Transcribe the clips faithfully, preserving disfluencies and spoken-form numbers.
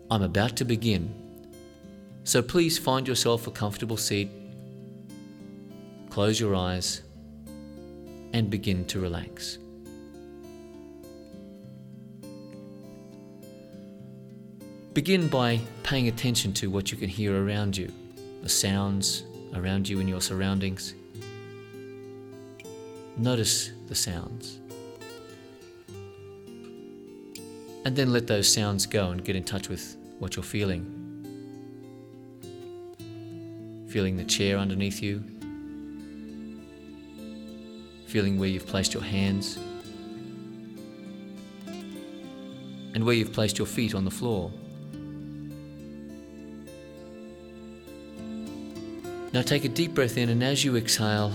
I'm about to begin, so please find yourself a comfortable seat, close your eyes, and begin to relax. Begin by paying attention to what you can hear around you, the sounds around you in your surroundings. Notice the sounds. And then let those sounds go and get in touch with what you're feeling. Feeling the chair underneath you. Feeling where you've placed your hands. And where you've placed your feet on the floor. Now take a deep breath in, and as you exhale,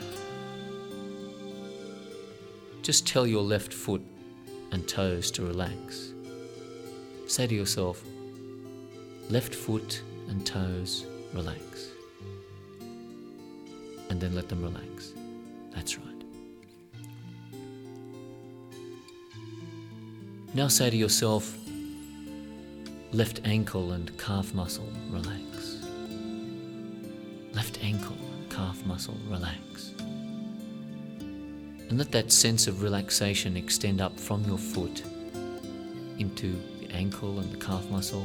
just tell your left foot and toes to relax. Say to yourself, left foot and toes, relax. And then let them relax. That's right. Now say to yourself, left ankle and calf muscle, relax. Left ankle and calf muscle, relax. And let that sense of relaxation extend up from your foot into the ankle and the calf muscle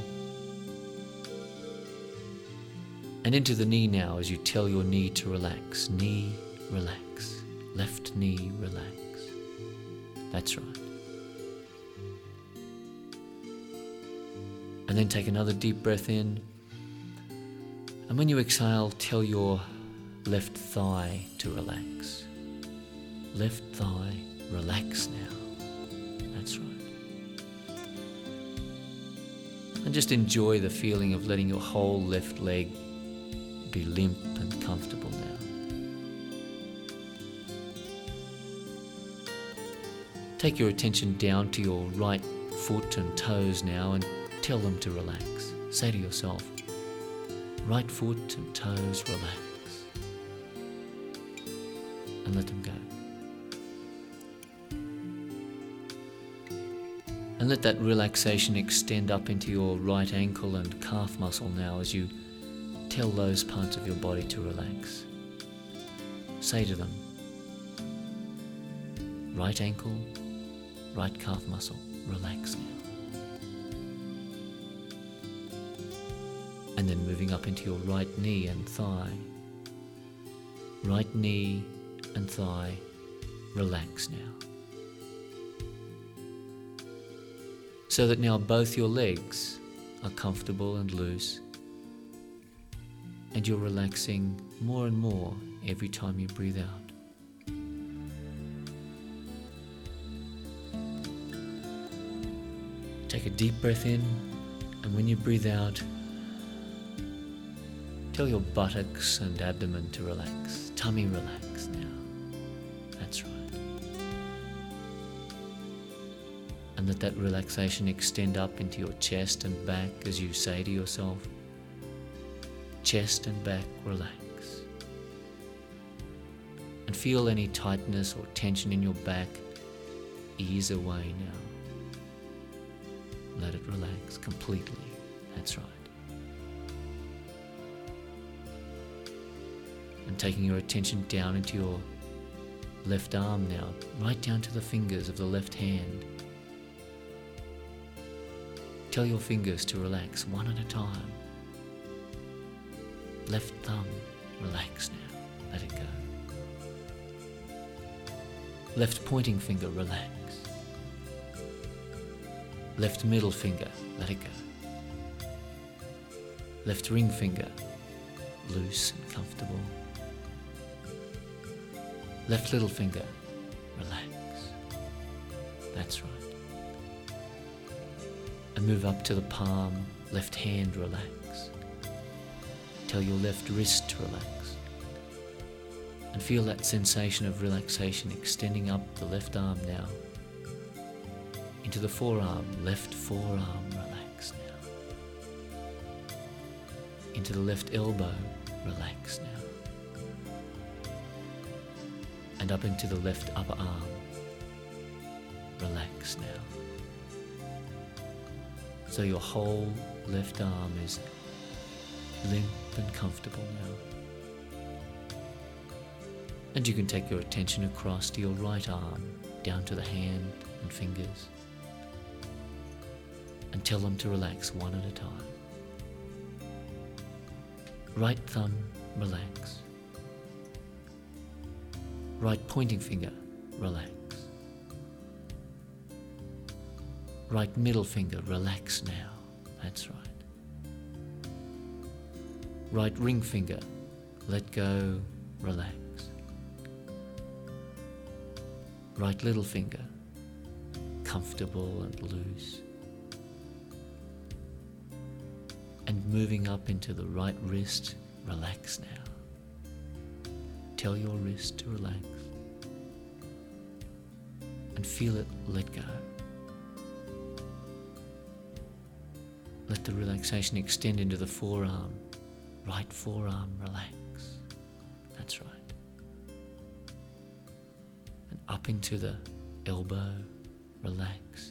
and into the knee now as you tell your knee to relax. Knee, relax. Left knee, relax. That's right. And then take another deep breath in. And when you exhale, tell your left thigh to relax. Left thigh, relax now. That's right. And just enjoy the feeling of letting your whole left leg be limp and comfortable now. Take your attention down to your right foot and toes now and tell them to relax. Say to yourself, right foot and toes, relax. And let them go. And let that relaxation extend up into your right ankle and calf muscle now as you tell those parts of your body to relax. Say to them, right ankle, right calf muscle, relax now. And then moving up into your right knee and thigh. Right knee and thigh, relax now. So that now both your legs are comfortable and loose, and you're relaxing more and more every time you breathe out. Take a deep breath in, and when you breathe out, tell your buttocks and abdomen to relax. Tummy, relax now. That's right. And let that relaxation extend up into your chest and back as you say to yourself, chest and back, relax. And feel any tightness or tension in your back ease away now. Let it relax completely. That's right. And taking your attention down into your left arm now, right down to the fingers of the left hand. Tell your fingers to relax one at a time. Left thumb, relax now. Let it go. Left pointing finger, relax. Left middle finger, let it go. Left ring finger, loose and comfortable. Left little finger, relax. That's right. And move up to the palm, left hand, relax. Tell your left wrist to relax. And feel that sensation of relaxation extending up the left arm now. Into the forearm, left forearm, relax now. Into the left elbow, relax now. And up into the left upper arm, relax now. So your whole left arm is limp and comfortable now. And you can take your attention across to your right arm, down to the hand and fingers, and tell them to relax one at a time. Right thumb, relax. Right pointing finger, relax. Right middle finger, relax now. That's right. Right ring finger, let go, relax. Right little finger, comfortable and loose. And moving up into the right wrist, relax now. Tell your wrist to relax. And feel it let go. Let the relaxation extend into the forearm. Right forearm, relax. That's right. And up into the elbow, relax.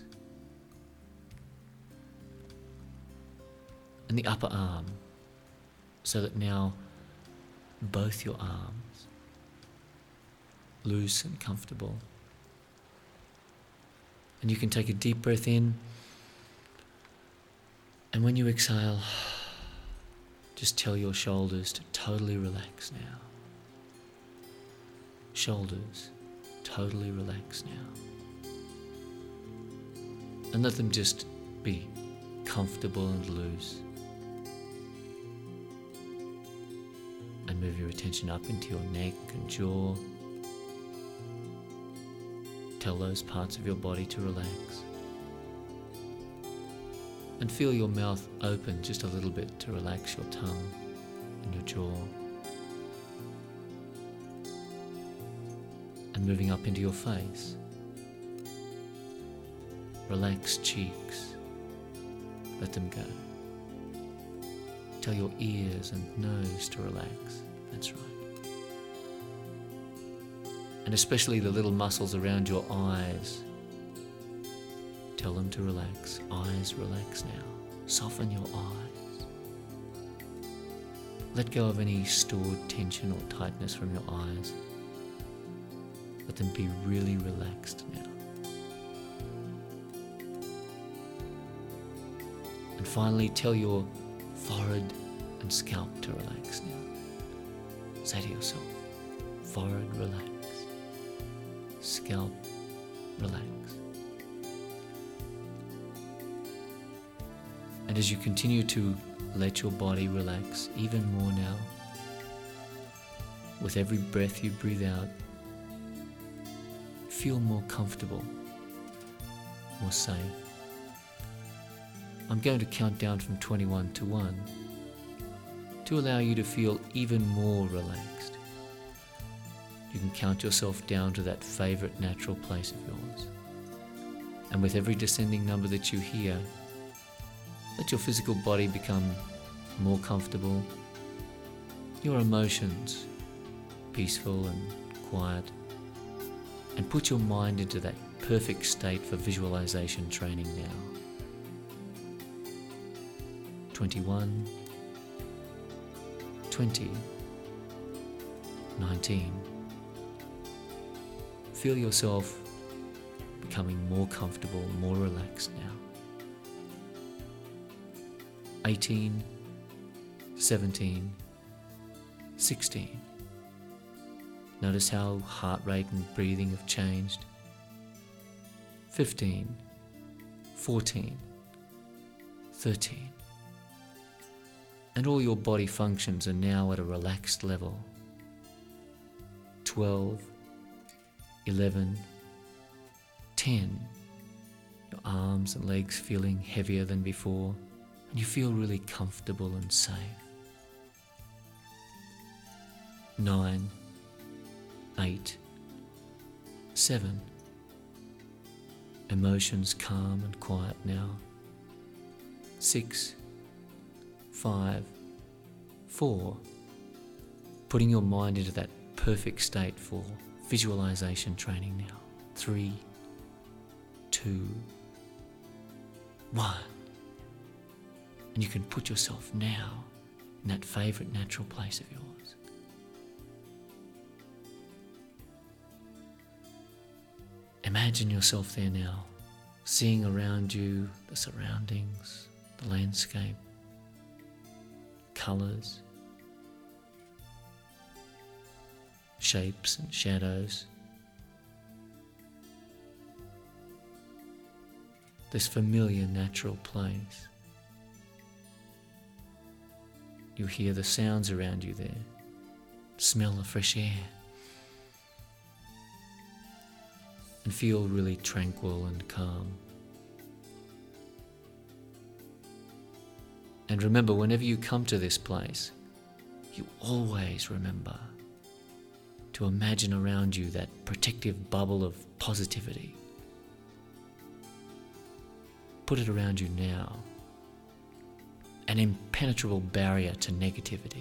And the upper arm, so that now both your arms, loose and comfortable. And you can take a deep breath in, and when you exhale, just tell your shoulders to totally relax now. Shoulders, totally relax now. And let them just be comfortable and loose. And move your attention up into your neck and jaw. Tell those parts of your body to relax. And feel your mouth open just a little bit to relax your tongue and your jaw. And moving up into your face. Relax cheeks. Let them go. Tell your ears and nose to relax. That's right. And especially the little muscles around your eyes. Tell them to relax. Eyes, relax now. Soften your eyes. Let go of any stored tension or tightness from your eyes. Let them be really relaxed now. And finally, tell your forehead and scalp to relax now. Say to yourself, forehead, relax. Scalp, relax. And as you continue to let your body relax even more now, with every breath you breathe out, feel more comfortable, more safe. I'm going to count down from twenty-one to one to allow you to feel even more relaxed. You can count yourself down to that favorite natural place of yours. And with every descending number that you hear, let your physical body become more comfortable, your emotions peaceful and quiet, and put your mind into that perfect state for visualization training now. twenty-one, twenty, nineteen. Feel yourself becoming more comfortable, more relaxed now. eighteen, seventeen, sixteen. Notice how heart rate and breathing have changed. fifteen, fourteen, thirteen. And all your body functions are now at a relaxed level. twelve, eleven, ten. Your arms and legs feeling heavier than before, and you feel really comfortable and safe. nine, eight, seven. Emotions calm and quiet now. six, five, four. Putting your mind into that perfect state for visualization training now. three, two, one. And you can put yourself now in that favourite natural place of yours. Imagine yourself there now, seeing around you the surroundings, the landscape, colours, shapes and shadows. This familiar natural place. You hear the sounds around you there, smell the fresh air, and feel really tranquil and calm. And remember, whenever you come to this place, you always remember to imagine around you that protective bubble of positivity. Put it around you now, an impenetrable barrier to negativity.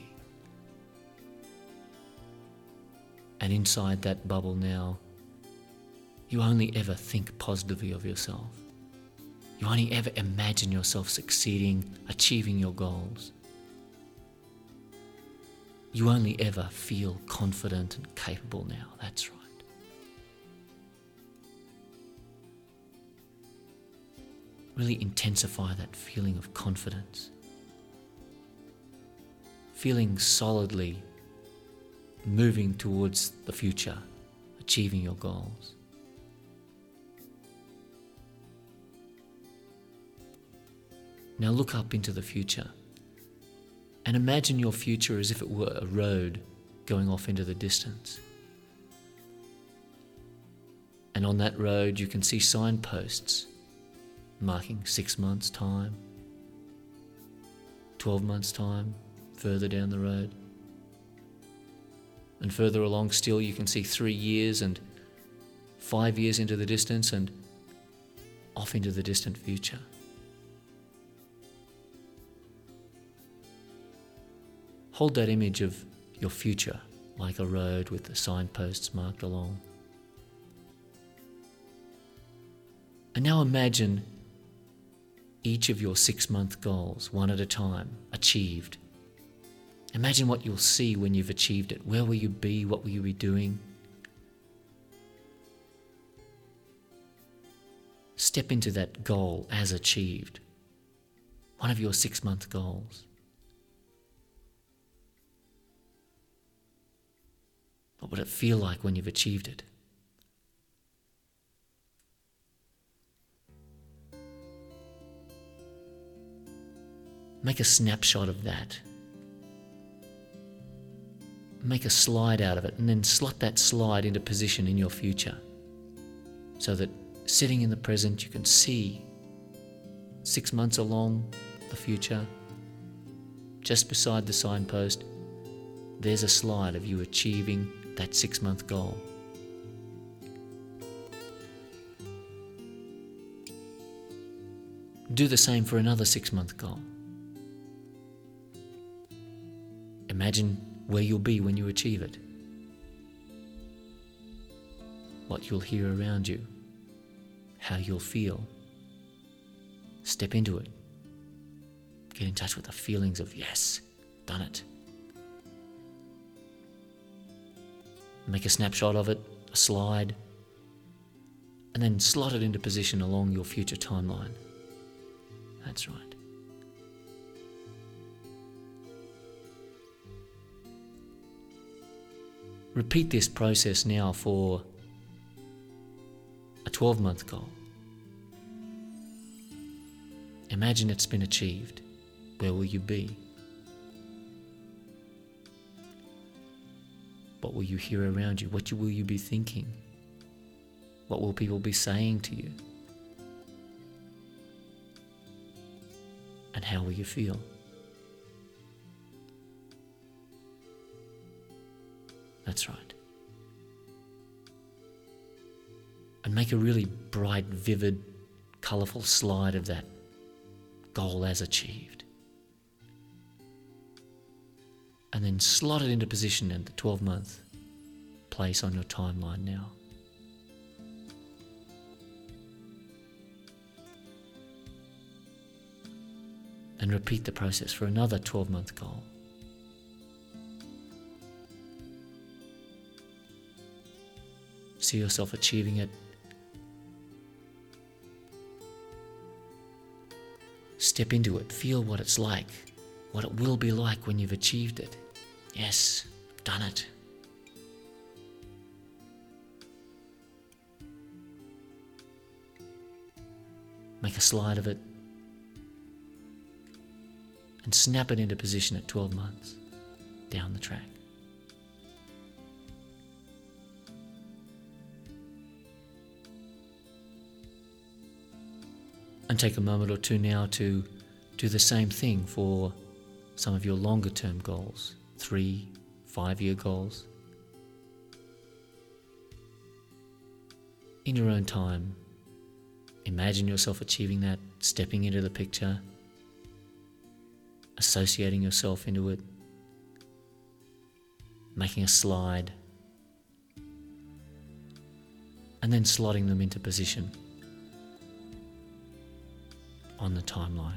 And inside that bubble now, you only ever think positively of yourself. You only ever imagine yourself succeeding, achieving your goals. You only ever feel confident and capable now. That's right. Really intensify that feeling of confidence. Feeling solidly moving towards the future, achieving your goals. Now look up into the future and imagine your future as if it were a road going off into the distance. And on that road you can see signposts marking six months' time, twelve months' time, further down the road. And further along still you can see three years and five years into the distance and off into the distant future. Hold that image of your future like a road with the signposts marked along. And now imagine each of your six-month goals, one at a time, achieved. Imagine what you'll see when you've achieved it. Where will you be? What will you be doing? Step into that goal as achieved. One of your six-month goals. What would it feel like when you've achieved it? Make a snapshot of that. Make a slide out of it and then slot that slide into position in your future so that sitting in the present you can see six months along the future, just beside the signpost, there's a slide of you achieving that six-month goal. Do the same for another six-month goal. Imagine where you'll be when you achieve it. What you'll hear around you. How you'll feel. Step into it. Get in touch with the feelings of, yes, done it. Make a snapshot of it, a slide, and then slot it into position along your future timeline. That's right. Repeat this process now for a twelve-month goal. Imagine it's been achieved. Where will you be? What will you hear around you? What will you be thinking? What will people be saying to you? And how will you feel? That's right. And make a really bright, vivid, colourful slide of that goal as achieved. And then slot it into position in the twelve-month place on your timeline now. and repeat the process for another twelve-month goal. See yourself achieving it. Step into it. Feel what it's like, what it will be like when you've achieved it. Yes, I've done it. Make a slide of it and snap it into position at twelve months down the track. And take a moment or two now to do the same thing for some of your longer term goals, three, five-year goals. In your own time, imagine yourself achieving that, stepping into the picture, associating yourself into it, making a slide, and then slotting them into position on the timeline.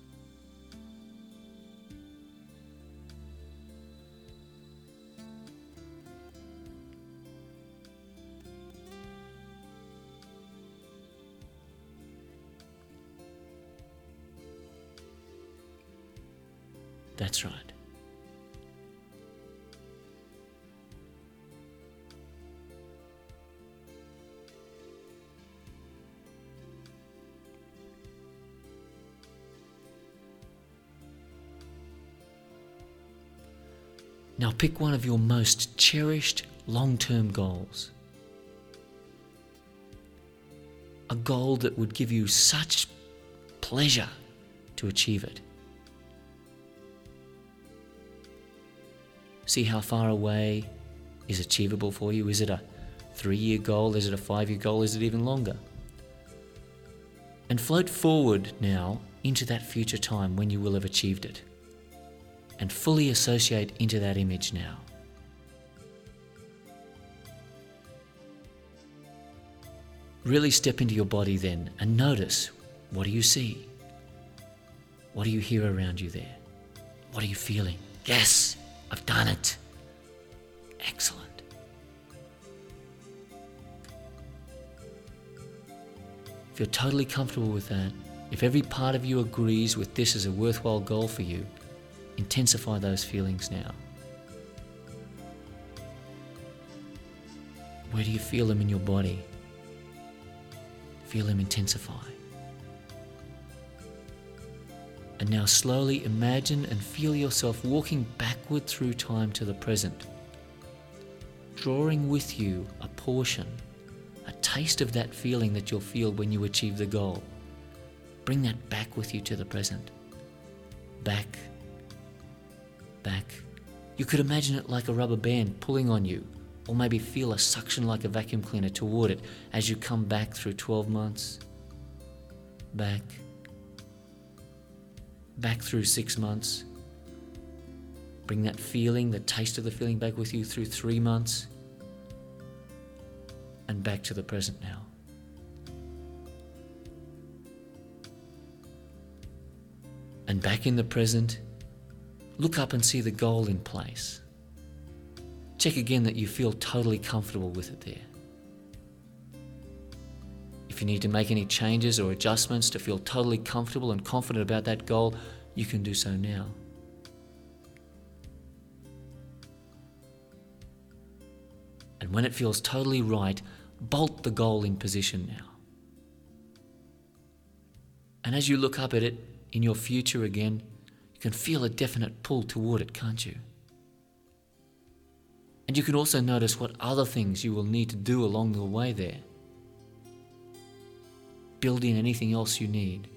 That's right. Now pick one of your most cherished long-term goals. A goal that would give you such pleasure to achieve it. See how far away is achievable for you. Is it a three-year goal? Is it a five-year goal? Is it even longer? And float forward now into that future time when you will have achieved it. And fully associate into that image now. Really step into your body then and notice, what do you see? What do you hear around you there? What are you feeling? Yes, I've done it. Excellent. If you're totally comfortable with that, if every part of you agrees with this as a worthwhile goal for you, intensify those feelings now. Where do you feel them in your body? Feel them intensify. And now slowly imagine and feel yourself walking backward through time to the present, drawing with you a portion, a taste of that feeling that you'll feel when you achieve the goal. Bring that back with you to the present. Back. Back. You could imagine it like a rubber band pulling on you, or maybe feel a suction like a vacuum cleaner toward it as you come back through twelve months. Back. Back through six months. Bring that feeling, the taste of the feeling back with you through three months. And back to the present now. And back in the present, look up and see the goal in place. Check again that you feel totally comfortable with it there. If you need to make any changes or adjustments to feel totally comfortable and confident about that goal, you can do so now. And when it feels totally right, bolt the goal in position now. And as you look up at it in your future again, you can feel a definite pull toward it, can't you? And you can also notice what other things you will need to do along the way there. Build in anything else you need.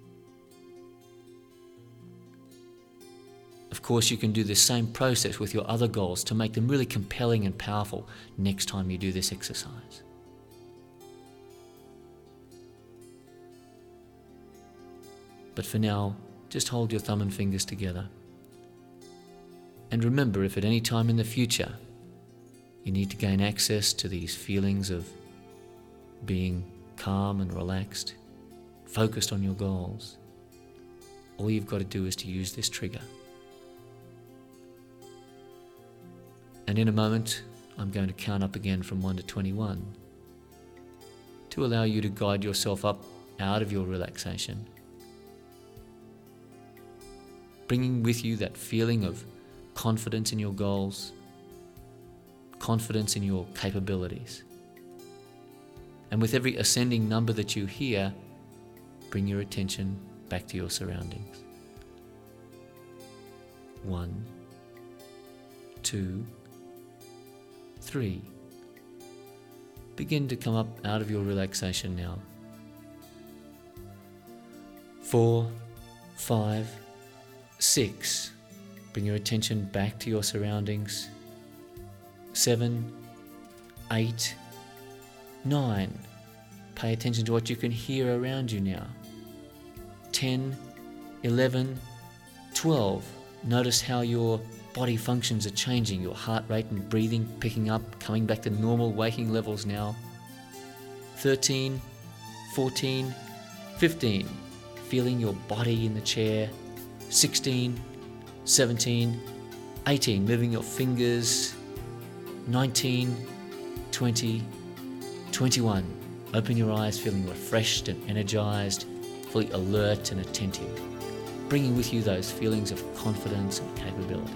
Of course, you can do the same process with your other goals to make them really compelling and powerful next time you do this exercise. But for now, just hold your thumb and fingers together. And remember, if at any time in the future you need to gain access to these feelings of being calm and relaxed, focused on your goals, All you've got to do is to use this trigger. And in a moment, I'm going to count up again from one to twenty-one to allow you to guide yourself up out of your relaxation, bringing with you that feeling of confidence in your goals, confidence in your capabilities. And with every ascending number that you hear, bring your attention back to your surroundings. One, two, three. Begin to come up out of your relaxation now. Four, five, six. Bring your attention back to your surroundings. Seven, eight, nine. Pay attention to what you can hear around you now. ten, eleven, twelve. Notice how your body functions are changing, your heart rate and breathing picking up, coming back to normal waking levels now. thirteen, fourteen, fifteen. Feeling your body in the chair. sixteen, seventeen, eighteen. Moving your fingers. nineteen, twenty, twenty-one. Open your eyes, feeling refreshed and energized, fully alert and attentive, bringing with you those feelings of confidence and capability.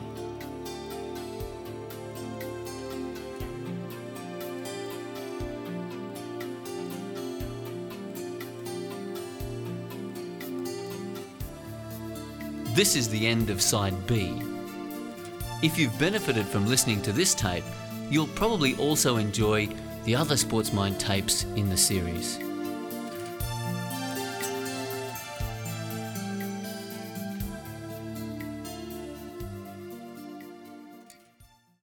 This is the end of side B. If you've benefited from listening to this tape, you'll probably also enjoy the other Sports Mind tapes in the series.